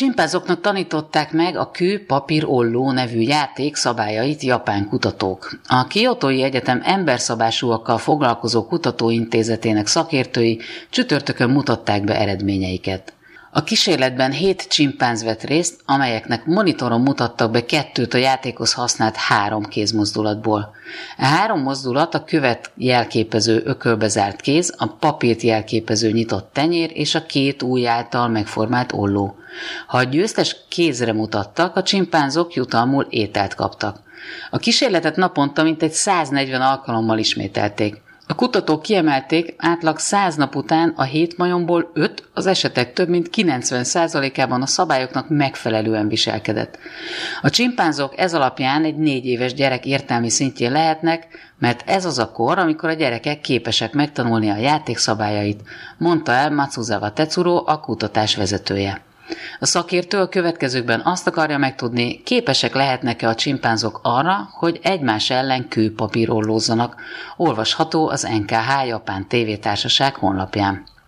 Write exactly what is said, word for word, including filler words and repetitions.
csimpánzoknak tanították meg a kő-papír-olló nevű játék szabályait japán kutatók. A Kiotói Egyetem emberszabásúakkal foglalkozó kutatóintézetének szakértői csütörtökön mutatták be eredményeiket. A kísérletben hét csimpánz vett részt, amelyeknek monitoron mutattak be kettőt a játékhoz használt három kézmozdulatból. A három mozdulat a követ jelképező ökölbe zárt kéz, a papírt jelképező nyitott tenyér és a két ujj által megformált olló. Ha a győztes kézre mutattak, a csimpánzok jutalmul ételt kaptak. A kísérletet naponta mintegy száznegyven alkalommal ismételték. A kutatók kiemelték, átlag száz nap után a hét majomból öt az esetek több mint kilencven százalékában a szabályoknak megfelelően viselkedett. A csimpánzok ez alapján egy négy éves gyerek értelmi szintjén lehetnek, mert ez az a kor, amikor a gyerekek képesek megtanulni a játék szabályait, mondta el Matsuzawa Tetsuro, a kutatás vezetője. A szakértő a következőkben azt akarja megtudni, képesek lehetnek-e a csimpánzok arra, hogy egymás ellen kőpapírollózzanak. Olvasható az en ká há Japán tévétársaság honlapján.